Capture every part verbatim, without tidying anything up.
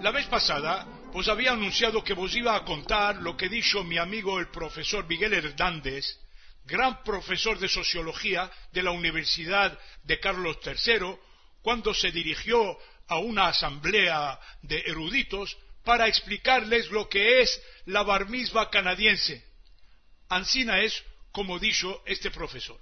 La vez pasada vos había anunciado que vos iba a contar lo que dijo mi amigo el profesor Miguel Hernández, gran profesor de sociología de la Universidad de Carlos tercero, cuando se dirigió a una asamblea de eruditos para explicarles lo que es la bar mitzvah canadiense. Ansina es como dijo este profesor.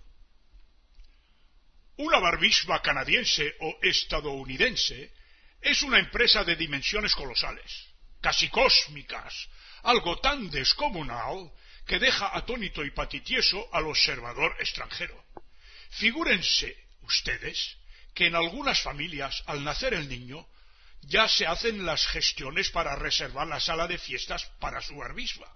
Una bar mitzvah canadiense o estadounidense es una empresa de dimensiones colosales, casi cósmicas, algo tan descomunal que deja atónito y patitieso al observador extranjero. Figúrense ustedes que en algunas familias, al nacer el niño, ya se hacen las gestiones para reservar la sala de fiestas para su bar mitzvah.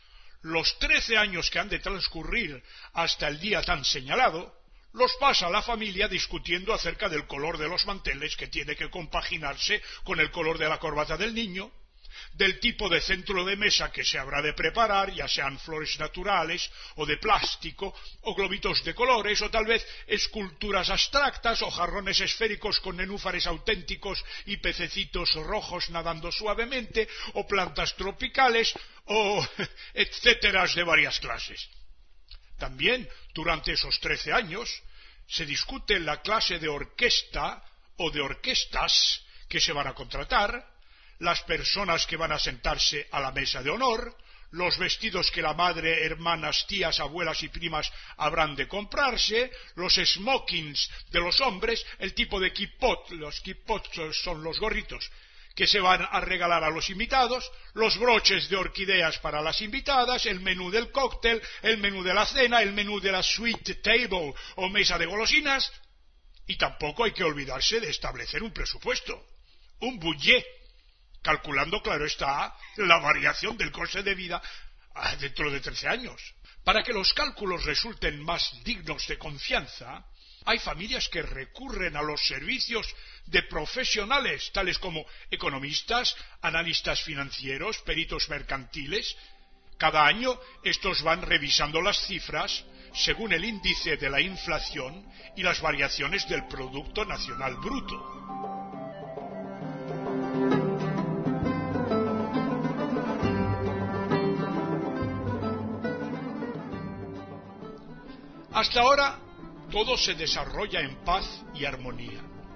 Los trece años que han de transcurrir hasta el día tan señalado, los pasa la familia discutiendo acerca del color de los manteles que tiene que compaginarse con el color de la corbata del niño, del tipo de centro de mesa que se habrá de preparar, ya sean flores naturales o de plástico, o globitos de colores, o tal vez esculturas abstractas, o jarrones esféricos con nenúfares auténticos y pececitos rojos nadando suavemente, o plantas tropicales, o etcétera de varias clases. También, durante esos trece años, se discute la clase de orquesta o de orquestas que se van a contratar, las personas que van a sentarse a la mesa de honor, los vestidos que la madre, hermanas, tías, abuelas y primas habrán de comprarse, los smokings de los hombres, el tipo de kipot, los kipot son los gorritos que se van a regalar a los invitados, los broches de orquídeas para las invitadas, el menú del cóctel, el menú de la cena, el menú de la suite table o mesa de golosinas, y tampoco hay que olvidarse de establecer un presupuesto, un budget, calculando, claro está, la variación del coste de vida dentro de trece años. Para que los cálculos resulten más dignos de confianza, hay familias que recurren a los servicios de profesionales, tales como economistas, analistas financieros, peritos mercantiles. Cada año estos van revisando las cifras según el índice de la inflación y las variaciones del Producto Nacional Bruto. Hasta ahora todo se desarrolla en paz y armonía.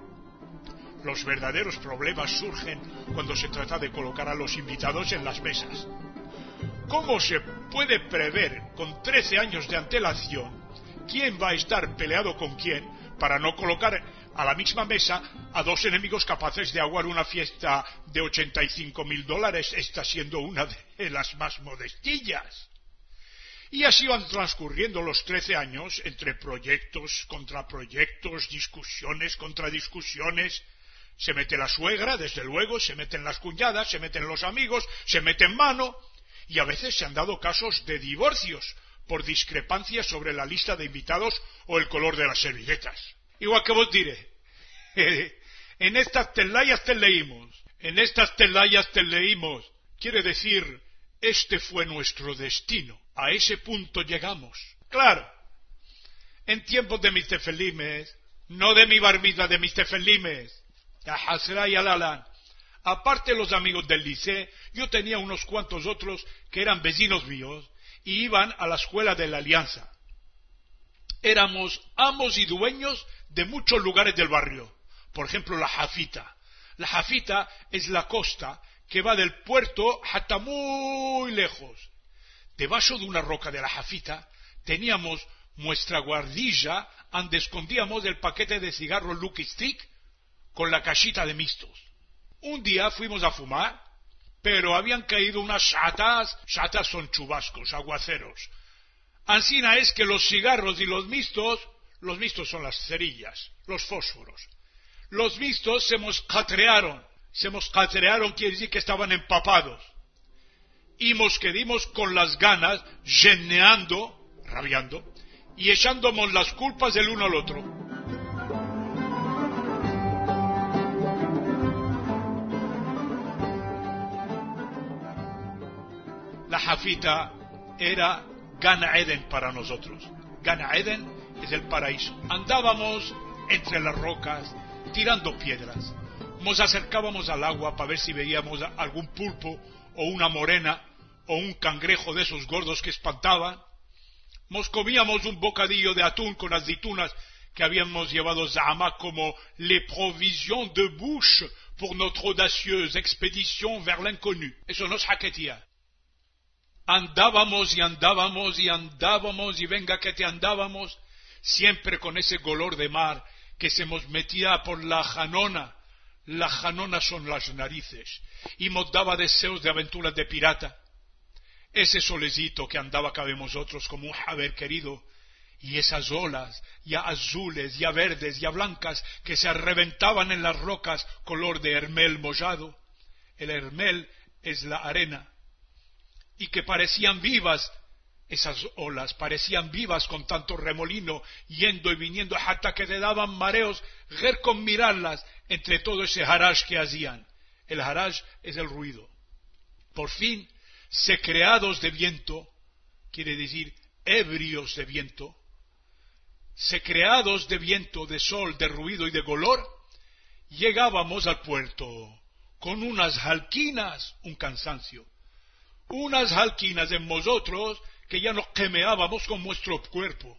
Los verdaderos problemas surgen cuando se trata de colocar a los invitados en las mesas. ¿Cómo se puede prever con trece años de antelación quién va a estar peleado con quién para no colocar a la misma mesa a dos enemigos capaces de aguar una fiesta de ochenta y cinco mil dólares, esta siendo una de las más modestillas? Y así van transcurriendo los trece años entre proyectos, contraproyectos, discusiones, contradiscusiones. Se mete la suegra, desde luego, se meten las cuñadas, se meten los amigos, se mete en mano, y a veces se han dado casos de divorcios por discrepancias sobre la lista de invitados o el color de las servilletas. Igual que vos diré, en estas telayas te leímos, en estas telayas te leímos, quiere decir, este fue nuestro destino. A ese punto llegamos. Claro, en tiempos de mis tefelimes, no de mi bar mitzvah, de mis tefelimes, ya Hasra y Alalan. Aparte de los amigos del liceo, yo tenía unos cuantos otros que eran vecinos míos y iban a la escuela de la Alianza. Éramos amos y dueños de muchos lugares del barrio. Por ejemplo, la Jafita. La Jafita es la costa que va del puerto hasta muy lejos. Debajo de una roca de la Jafita teníamos nuestra guardilla donde escondíamos el paquete de cigarros Lucky Stick con la cajita de mixtos. Un día fuimos a fumar, pero habían caído unas chatas, chatas son chubascos, aguaceros. Ansina es que los cigarros y los mixtos, los mixtos son las cerillas, los fósforos. Los mixtos se moscatrearon, se moscatrearon quiere decir que estaban empapados. Y nos quedimos con las ganas, geneando, rabiando, y echándonos las culpas del uno al otro. La Jafita era Gan Eden para nosotros. Gan Eden es el paraíso. Andábamos entre las rocas, tirando piedras. nos acercábamos al agua para ver si veíamos algún pulpo o una morena o un cangrejo de esos gordos que espantaban. Nos comíamos un bocadillo de atún con aceitunas que habíamos llevado Zahama como les provisions de bouche pour notre audacieuse expédition vers l'inconnu. Eso nos jaquetía. Andábamos y andábamos y andábamos y venga que te andábamos, siempre con ese color de mar que se nos metía por la janona. La janona son las narices, y nos daba deseos de aventuras de pirata. Ese solecito que andaba cabe nosotros como un haber querido, y esas olas, ya azules, ya verdes, ya blancas, que se reventaban en las rocas color de hermel mollado. El hermel es la arena, y que parecían vivas, esas olas parecían vivas con tanto remolino, yendo y viniendo, hasta que te daban mareos, ver con mirarlas, entre todo ese harash que hacían. El harash es el ruido. Por fin, secreados de viento, quiere decir ebrios de viento, secreados de viento, de sol, de ruido y de color, llegábamos al puerto con unas jalquinas, un cansancio, unas jalquinas en nosotros que ya nos quemeábamos con nuestro cuerpo.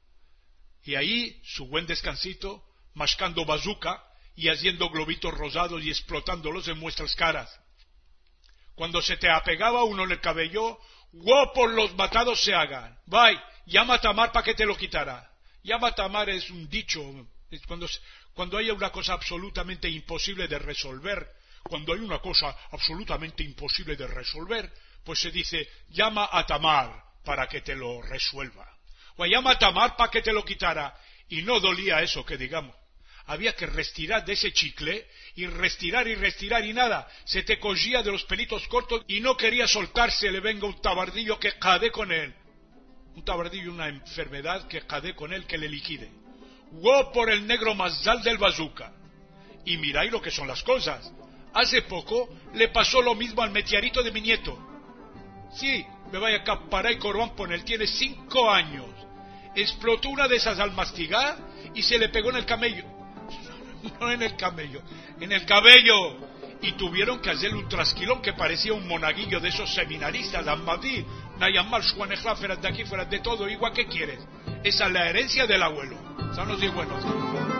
Y ahí su buen descansito, mascando bazuca y haciendo globitos rosados y explotándolos en nuestras caras. Cuando se te apegaba uno en el cabello, guapos los matados se hagan. Vai, llama a Tamar para que te lo quitará. Llama a Tamar es un dicho, es cuando, cuando hay una cosa absolutamente imposible de resolver, cuando hay una cosa absolutamente imposible de resolver, pues se dice, llama a Tamar para que te lo resuelva. O llama a Tamar para que te lo quitara. Y no dolía eso, que digamos. Había que restirar de ese chicle, y restirar y restirar y nada. Se te cogía de los pelitos cortos y no quería soltarse, le venga un tabardillo que cade con él. Un tabardillo, una enfermedad que cade con él, que le liquide. Go por el negro mazal del bazooka. Y miráis lo que son las cosas. Hace poco le pasó lo mismo al metiarito de mi nieto. Sí, me vaya a Caparay Corbán por él, tiene cinco años. Explotó una de esas al mastigar y se le pegó en el camello. No en el camello, en el cabello. Y tuvieron que hacerle un trasquilón que parecía un monaguillo de esos seminaristas, Ahmadí, Nayamal, Juanejla, fuera de aquí, fuera de todo, igual que quieres. Esa es la herencia del abuelo. Son los días buenos.